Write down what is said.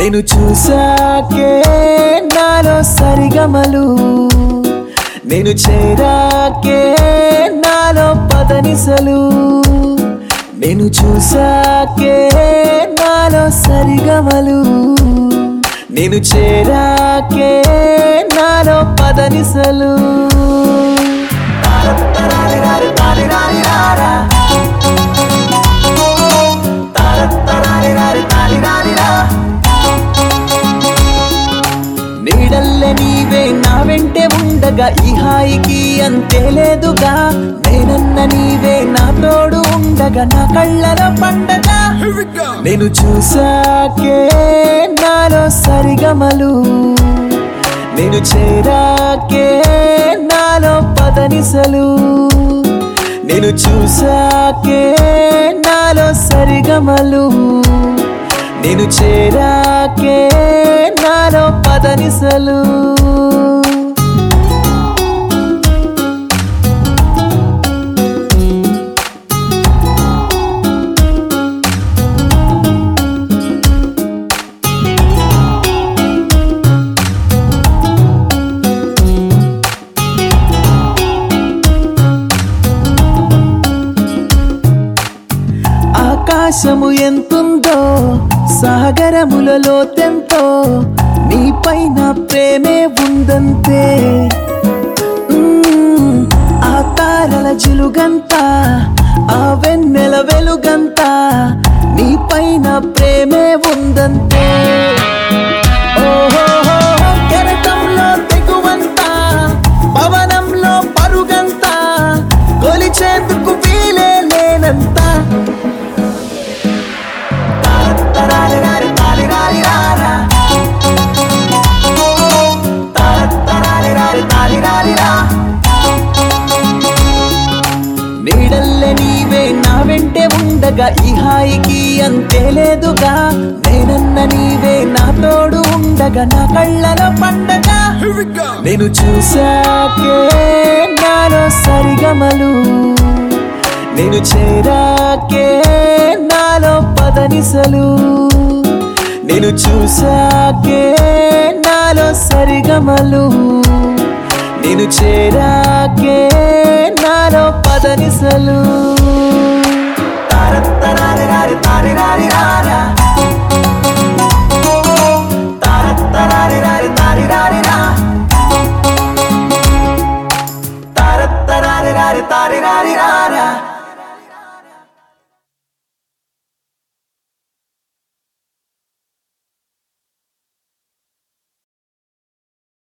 నేను చూసాకే నాలో సరిగమలు, నేను చేరాకే నాలో పదనిసలు. నేను చూసాకే నాలో సరిగమలు, నేను చేరాకే నాలో పదనిసలు. నీడల్లే నీవే నా వెంటే ఉండగా ఈ హాయికి అంతే లేదుగా. నేనన్న నీవే నా తోడు ఉండగా నా కళ్ళలో పండగ. నేను చూసాకే నాలో సరిగమలు, నేను చేరాకే నాలో పదనిసలు. నేను చూసాకే నాలో సరిగమలు, నేను చేరాకే నాలో పదనిసలు. ఆకాశము ఎంతుందో సాగరములలో తెంతో, నీపైన ప్రేమే ఉందంతే. ఆ తారల జిలుగంత, ఆ వెన్నెల వెలుగంత, నీపైన ప్రేమే ఉందంతే. ఓహో కెరటంలో తెగువంత, పవనంలో పరుగంత, కొలిచేందుకు వీలే లేనంత. నీడల్లే నీవే నా వెంటే ఉండగా ఈ హాయికి అంతే లేదుగా. నేనన్న నీవే నా తోడు ఉండగా నా కళ్ళలో పండగ. నేను చూసాకే నాలో సరిగమలు, నేను చేరాకే నాలో పదనిసలు. నేను చూసాకే నాలో సరిగమలు, నేను చేరాకే నాలో పదనిసలు. తారి